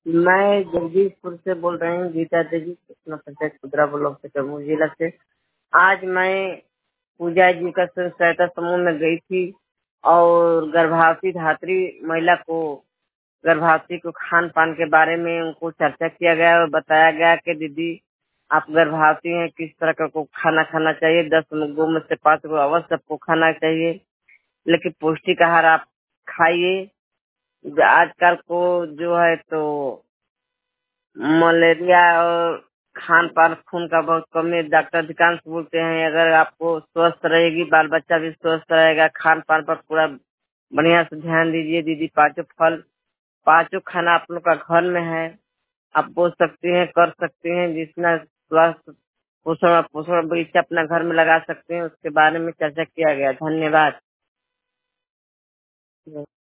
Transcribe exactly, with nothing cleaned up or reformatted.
मैं जगदीशपुर से बोल रही हूँ, गीता देवी, कृष्णा पंचायत खुदरा ब्लॉक से, जम्मू जिला से। आज मैं पूजा जी का स्वयं सहायता समूह में गई थी और गर्भवती धात्री महिला को गर्भवती को खान पान के बारे में उनको चर्चा किया गया और बताया गया कि दीदी आप गर्भवती हैं, किस तरह का को खाना खाना चाहिए। दस गो में से पाँच गो अवश्य सबको खाना चाहिए, लेकिन पौष्टिक आहार आप खाइए। आजकल को जो है तो मलेरिया और खान पान खून का बहुत कमी है। डॉक्टर अधिकांश बोलते हैं अगर आपको स्वस्थ रहेगी, बाल बच्चा भी स्वस्थ रहेगा, खान पान पर पूरा बढ़िया से ध्यान दीजिए दीदी। पांचों फल पांचों खाना आप लोग का घर में है, आप बोल सकते हैं, कर सकते हैं। जितना स्वास्थ्य पोषण पोषण बगीचा अपना घर में लगा सकते हैं, उसके बारे में चर्चा किया गया। धन्यवाद।